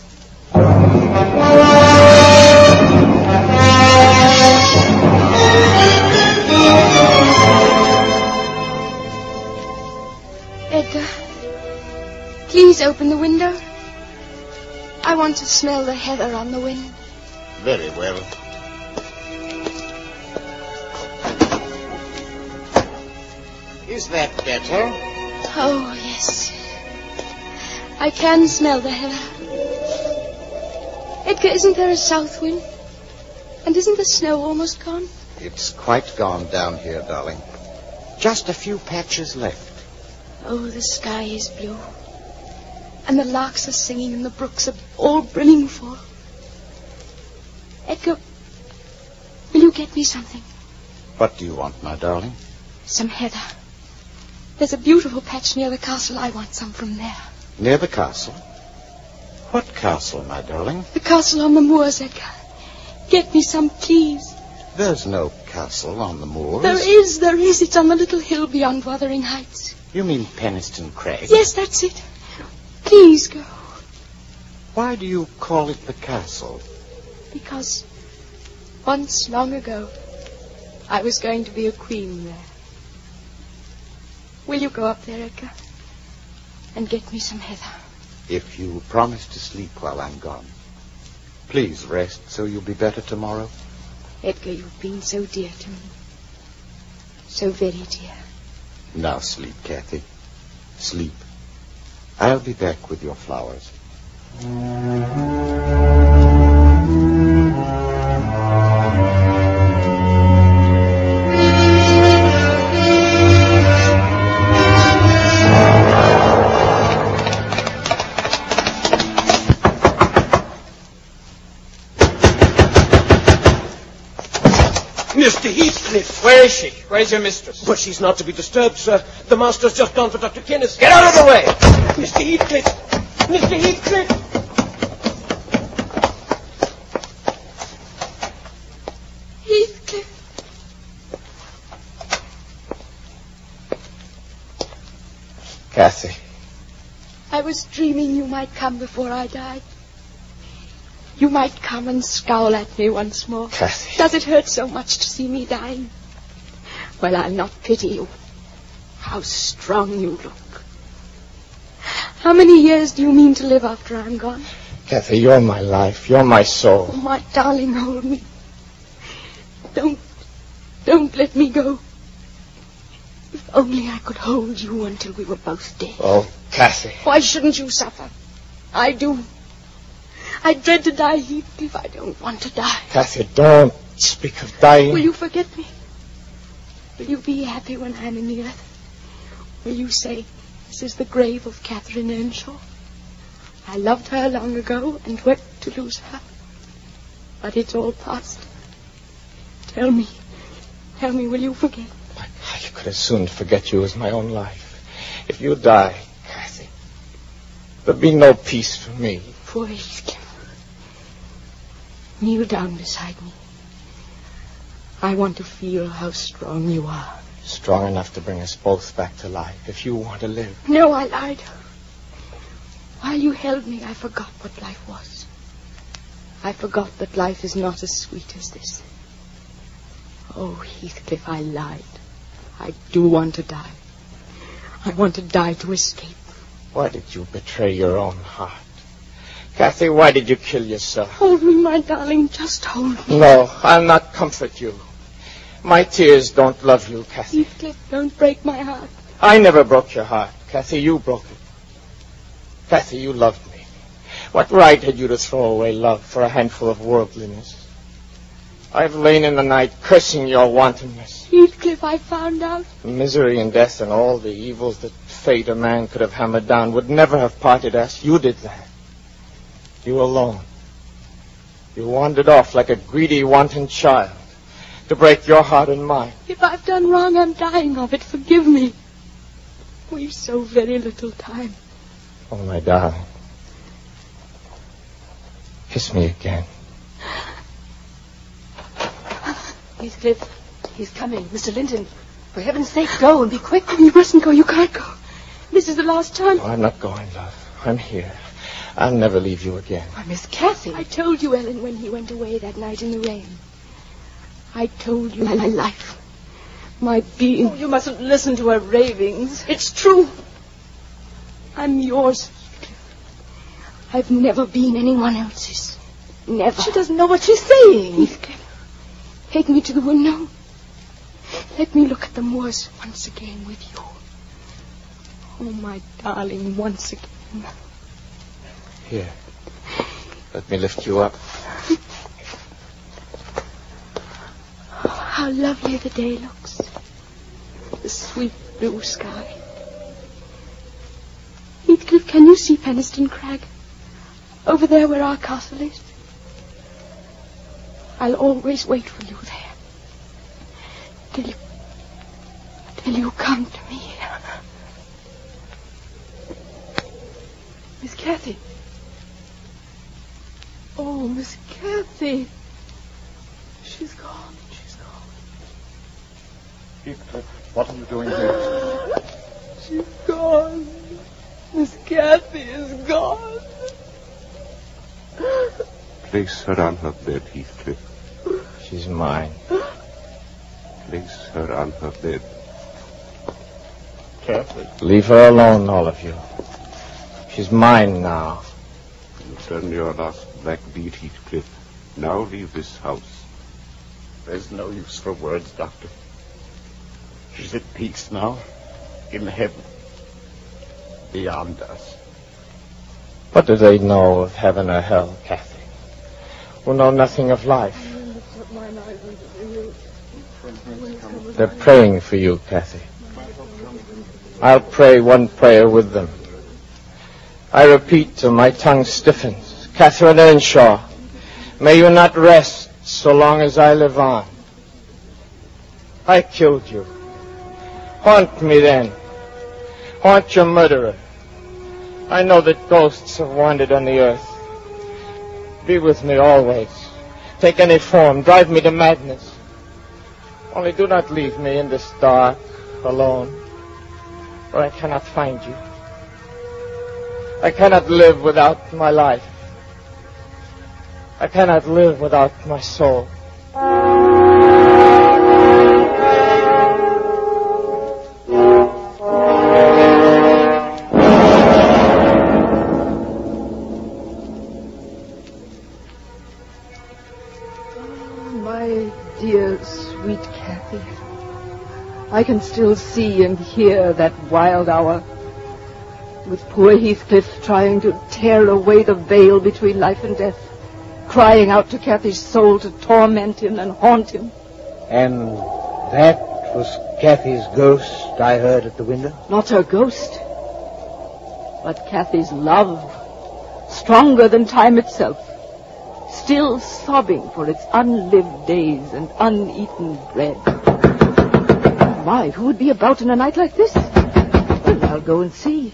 Edgar, please open the window. I want to smell the heather on the wind. Very well. Is that better? Oh, yes. I can smell the heather. Edgar, isn't there a south wind? And isn't the snow almost gone? It's quite gone down here, darling. Just a few patches left. Oh, the sky is blue. And the larks are singing and the brooks are all brimming full. Edgar, will you get me something? What do you want, my darling? Some heather. There's a beautiful patch near the castle. I want some from there. Near the castle? What castle, my darling? The castle on the moors, Edgar. Get me some, please. There's no castle on the moors. There is, there is. It's on the little hill beyond Wuthering Heights. You mean Penistone Crag? Yes, that's it. Please go. Why do you call it the castle? Because once, long ago, I was going to be a queen there. Will you go up there, Edgar, and get me some heather? If you promise to sleep while I'm gone. Please rest so you'll be better tomorrow. Edgar, you've been so dear to me. So very dear. Now sleep, Kathy. Sleep. I'll be back with your flowers. Mister Heathcliff. Where is she? Where is your mistress? Well, she's not to be disturbed, sir. The master's just gone for Doctor Kenneth. Get out of the way! Mister Heathcliff! Mister Heathcliff! Heathcliff. Kathy. I was dreaming you might come before I died. You might come and scowl at me once more. Kathy. Does it hurt so much to see me dying? Well, I'll not pity you. How strong you look. How many years do you mean to live after I'm gone? Kathy, you're my life. You're my soul. Oh, my darling, hold me. Don't, don't let me go. If only I could hold you until we were both dead. Oh, Kathy. Why shouldn't you suffer? I do. I dread to die, Heathcliff. I don't want to die. Kathy, don't speak of dying. Will you forget me? Will you be happy when I'm in the earth? Will you say, this is the grave of Catherine Earnshaw? I loved her long ago and wept to lose her. But it's all past. Tell me, tell me, will you forget? I could as soon forget you as my own life. If you die, Kathy, there'll be no peace for me. Poor Heathcliff. Kneel down beside me. I want to feel how strong you are. Strong enough to bring us both back to life, if you want to live. No, I lied. While you held me, I forgot what life was. I forgot that life is not as sweet as this. Oh, Heathcliff, I lied. I do want to die. I want to die to escape. Why did you betray your own heart? Kathy, why did you kill yourself? Hold me, my darling. Just hold me. No, I'll not comfort you. My tears don't love you, Kathy. Heathcliff, don't break my heart. I never broke your heart. Kathy, you broke it. Kathy, you loved me. What right had you to throw away love for a handful of worldliness? I've lain in the night cursing your wantonness. Heathcliff, I found out. Misery and death and all the evils that fate or man could have hammered down would never have parted us. You did that. You alone. You wandered off like a greedy, wanton child to break your heart and mine. If I've done wrong, I'm dying of it. Forgive me. We've so very little time. Oh, my darling. Kiss me again. Heathcliff, he's coming. Mister Linton, for heaven's sake, go and be quick. Oh, you mustn't go. You can't go. This is the last time. No, I'm not going, love. I'm here. I'll never leave you again. Why, Miss Kathy. I told you, Ellen, when he went away that night in the rain. I told you my life, my being. Oh, you mustn't listen to her ravings. It's true. I'm yours. I've never been anyone else's. Never. She doesn't know what she's saying. Heathcliff, take me to the window. Let me look at the moors once again with you. Oh, my darling, once again. Here. Let me lift you up. How lovely the day looks. The sweet blue sky. Heathcliff, can you see Penistone Crag? Over there where our castle is? I'll always wait for you there. Till you... till you come to me. Miss Kathy. Oh, Miss Kathy. She's gone. She's gone. Heathcliff, what are you doing here? She's gone. Miss Kathy is gone. Place her on her bed, Heathcliff. She's mine. Place her on her bed. Carefully. Leave her alone, all of you. She's mine now. You've done your last black deed, Heathcliff. Now leave this house. There's no use for words, Doctor. She's at peace now. In heaven. Beyond us. What do they know of heaven or hell, Kathy? Who know nothing of life? They're praying for you, Kathy. I'll pray one prayer with them. I repeat till my tongue stiffens. Catherine Earnshaw, may you not rest so long as I live on. I killed you. Haunt me then. Haunt your murderer. I know that ghosts have wandered on the earth. Be with me always. Take any form. Drive me to madness. Only do not leave me in this dark, alone, for I cannot find you. I cannot live without my life. I cannot live without my soul. My dear, sweet Kathy. I can still see and hear that wild hour, with poor Heathcliff trying to tear away the veil between life and death, crying out to Kathy's soul to torment him and haunt him. And that was Kathy's ghost I heard at the window? Not her ghost, but Kathy's love, stronger than time itself, still sobbing for its unlived days and uneaten bread. Why, who would be about in a night like this? Well, I'll go and see.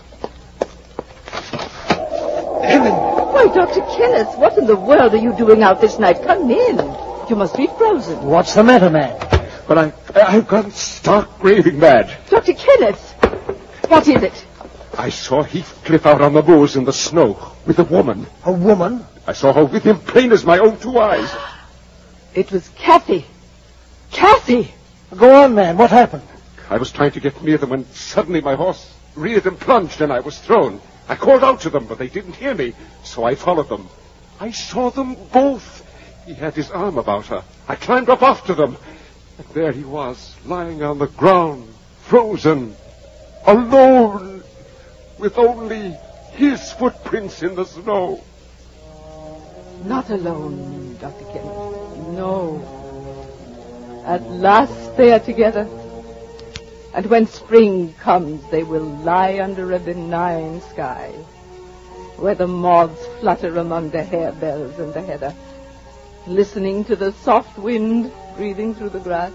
Why, Doctor Kenneth, what in the world are you doing out this night? Come in. You must be frozen. What's the matter, man? But I, I've gone stark raving mad. Doctor Kenneth, what is it? I saw Heathcliff out on the moors in the snow with a woman. A woman? I saw her with him plain as my own two eyes. It was Kathy. Kathy! Go on, man. What happened? I was trying to get near them when suddenly my horse reared and plunged and I was thrown. I called out to them, but they didn't hear me, so I followed them. I saw them both. He had his arm about her. I climbed up after them. And there he was, lying on the ground, frozen, alone, with only his footprints in the snow. Not alone, Doctor Kenneth. No. At last they are together. And when spring comes, they will lie under a benign sky, where the moths flutter among the harebells and the heather, listening to the soft wind breathing through the grass.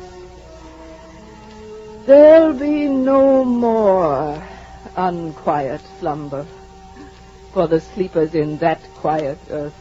There'll be no more unquiet slumber for the sleepers in that quiet earth.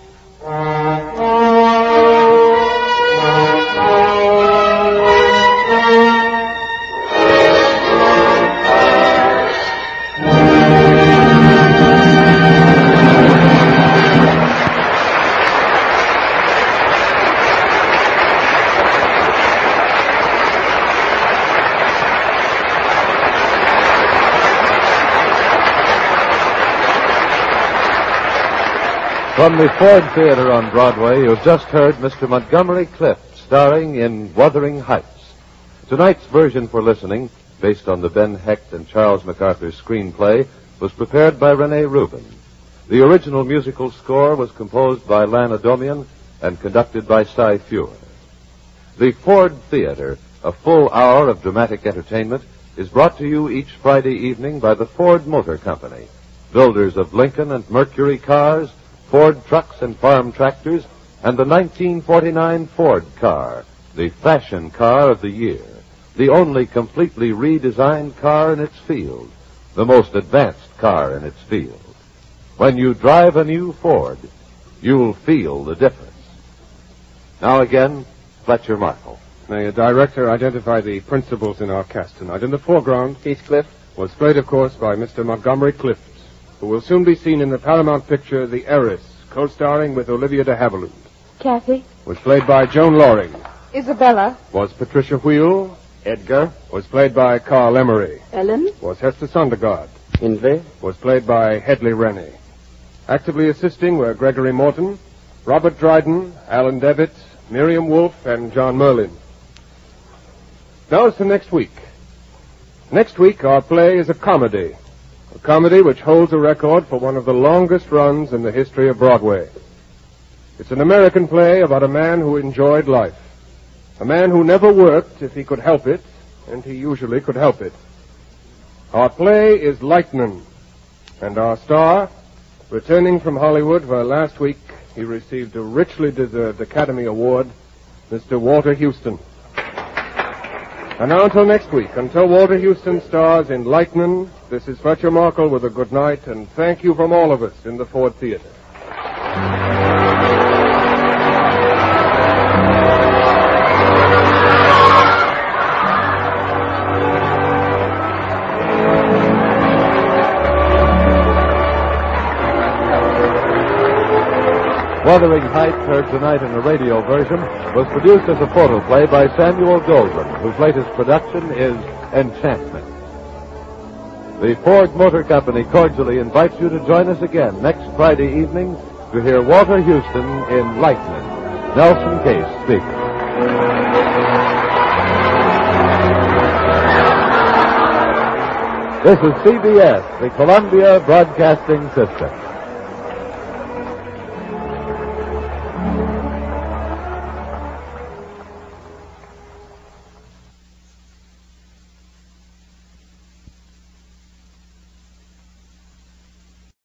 From the Ford Theater on Broadway, you've just heard Mister Montgomery Clift starring in Wuthering Heights. Tonight's version for listening, based on the Ben Hecht and Charles MacArthur screenplay, was prepared by Rene Rubin. The original musical score was composed by Lana Domian and conducted by Cy Feuer. The Ford Theater, a full hour of dramatic entertainment, is brought to you each Friday evening by the Ford Motor Company, builders of Lincoln and Mercury cars, Ford trucks and farm tractors, and the nineteen forty-nine Ford car, the fashion car of the year, the only completely redesigned car in its field, the most advanced car in its field. When you drive a new Ford, you'll feel the difference. Now again, Fletcher Markle. May a director identify the principals in our cast tonight. In the foreground, Heathcliff was played, of course, by Mister Montgomery Clift, who will soon be seen in the Paramount picture The Heiress, co-starring with Olivia de Havilland. Kathy. Was played by Joan Loring. Isabella. Was Patricia Wheel. Edgar. Was played by Carl Emery. Ellen. Was Hester Sondergaard. Inve. Was played by Hedley Rennie. Actively assisting were Gregory Morton, Robert Dryden, Alan Devitt, Miriam Wolfe, and John Merlin. Now as to next week. Next week, our play is a comedy. A comedy which holds a record for one of the longest runs in the history of Broadway. It's an American play about a man who enjoyed life. A man who never worked if he could help it, and he usually could help it. Our play is Lightnin', and our star, returning from Hollywood where last week he received a richly deserved Academy Award, Mister Walter Huston. And now until next week, until Walter Huston stars in Lightnin', this is Fletcher Markle with a good night, and thank you from all of us in the Ford Theater. Wuthering Heights, heard tonight in a radio version, was produced as a photoplay by Samuel Goldwyn, whose latest production is Enchantment. The Ford Motor Company cordially invites you to join us again next Friday evening to hear Walter Houston in Lightning. Nelson Case speaking. This is C B S, the Columbia Broadcasting System.